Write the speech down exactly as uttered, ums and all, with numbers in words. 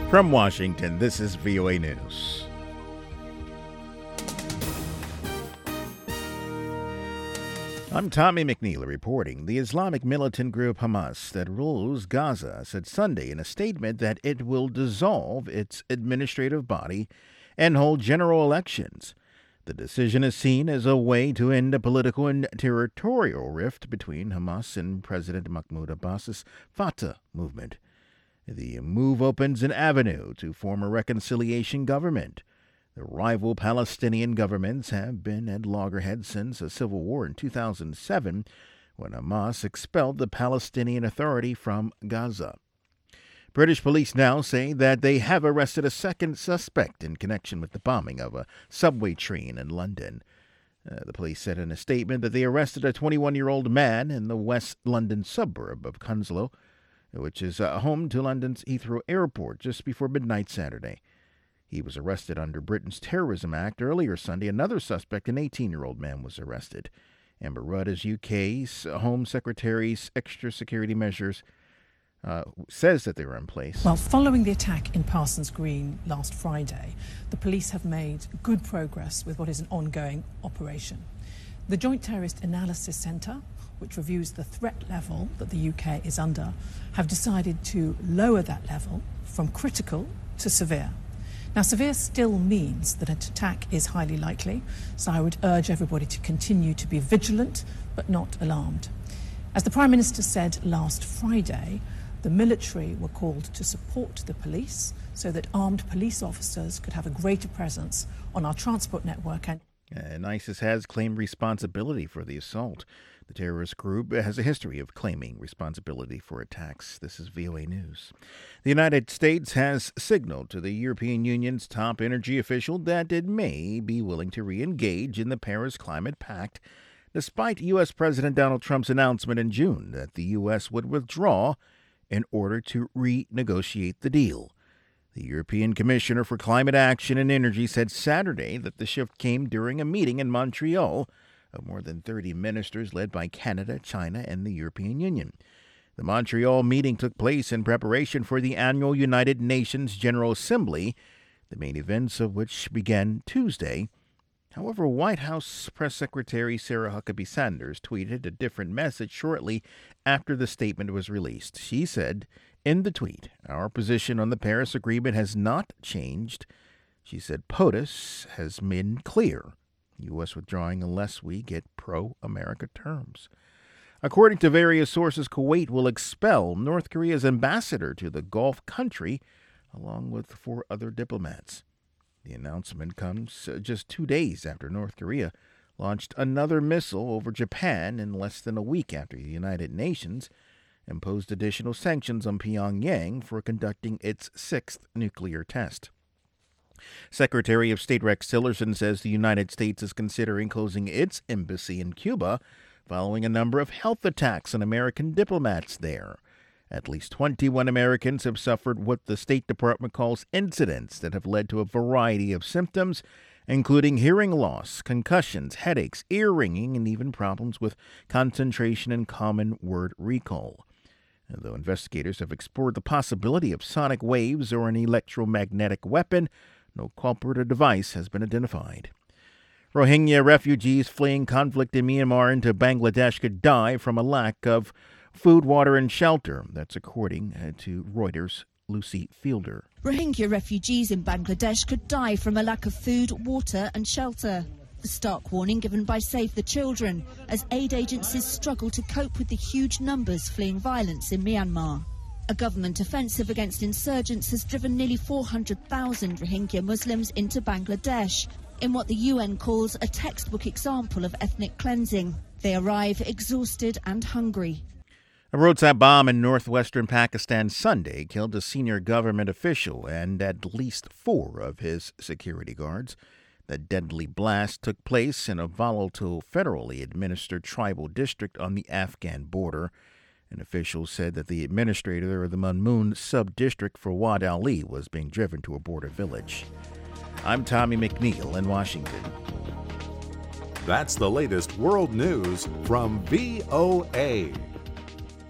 From Washington, this is V O A News. I'm Tommy McNeil reporting. The Islamic militant group Hamas that rules Gaza said Sunday in a statement that it will dissolve its administrative body and hold general elections. The decision is seen as a way to end a political and territorial rift between Hamas and President Mahmoud Abbas's Fatah movement. The move opens an avenue to form a reconciliation government. The rival Palestinian governments have been at loggerheads since a civil war in two thousand seven, when Hamas expelled the Palestinian Authority from Gaza. British police now say that they have arrested a second suspect in connection with the bombing of a subway train in London. Uh, the police said in a statement that they arrested a twenty-one-year-old man in the West London suburb of Cunslow, which is uh, home to London's Heathrow Airport, just before midnight Saturday. He was arrested under Britain's Terrorism Act. Earlier Sunday, another suspect, an eighteen-year-old man, was arrested. Amber Rudd, as U K's Home Secretary's extra security measures, uh, says that they were in place. Well, following the attack in Parsons Green last Friday, the police have made good progress with what is an ongoing operation. The Joint Terrorist Analysis Centre, which reviews the threat level that the U K is under, have decided to lower that level from critical to severe. Now, severe still means that an attack is highly likely, so I would urge everybody to continue to be vigilant but not alarmed. As the Prime Minister said last Friday, the military were called to support the police so that armed police officers could have a greater presence on our transport network. And And ISIS has claimed responsibility for the assault. The terrorist group has a history of claiming responsibility for attacks. This is V O A News. The United States has signaled to the European Union's top energy official that it may be willing to re-engage in the Paris Climate Pact, despite U S. President Donald Trump's announcement in June that the U S would withdraw in order to renegotiate the deal. The European Commissioner for Climate Action and Energy said Saturday that the shift came during a meeting in Montreal of more than thirty ministers led by Canada, China, and the European Union. The Montreal meeting took place in preparation for the annual United Nations General Assembly, the main events of which began Tuesday. However, White House Press Secretary Sarah Huckabee Sanders tweeted a different message shortly after the statement was released. She said in the tweet, "Our position on the Paris Agreement has not changed." She said POTUS has been clear. U S withdrawing unless we get pro-America terms. According to various sources, Kuwait will expel North Korea's ambassador to the Gulf country, along with four other diplomats. The announcement comes just two days after North Korea launched another missile over Japan in less than a week after the United Nations imposed additional sanctions on Pyongyang for conducting its sixth nuclear test. Secretary of State Rex Tillerson says the United States is considering closing its embassy in Cuba following a number of health attacks on American diplomats there. At least twenty-one Americans have suffered what the State Department calls incidents that have led to a variety of symptoms, including hearing loss, concussions, headaches, ear ringing, and even problems with concentration and common word recall. And though investigators have explored the possibility of sonic waves or an electromagnetic weapon, no culprit or device has been identified. Rohingya refugees fleeing conflict in Myanmar into Bangladesh could die from a lack of food, water, and shelter. That's according to Reuters' Lucy Fielder. Rohingya refugees in Bangladesh could die from a lack of food, water, and shelter. The stark warning given by Save the Children as aid agencies struggle to cope with the huge numbers fleeing violence in Myanmar. A government offensive against insurgents has driven nearly four hundred thousand Rohingya Muslims into Bangladesh, in what the U N calls a textbook example of ethnic cleansing. They arrive exhausted and hungry. A roadside bomb in northwestern Pakistan Sunday killed a senior government official and at least four of his security guards. The deadly blast took place in a volatile federally administered tribal district on the Afghan border. An official said that the administrator of the Manmun sub-district for Wad Ali was being driven to a border village. I'm Tommy McNeil in Washington. That's the latest world news from V O A.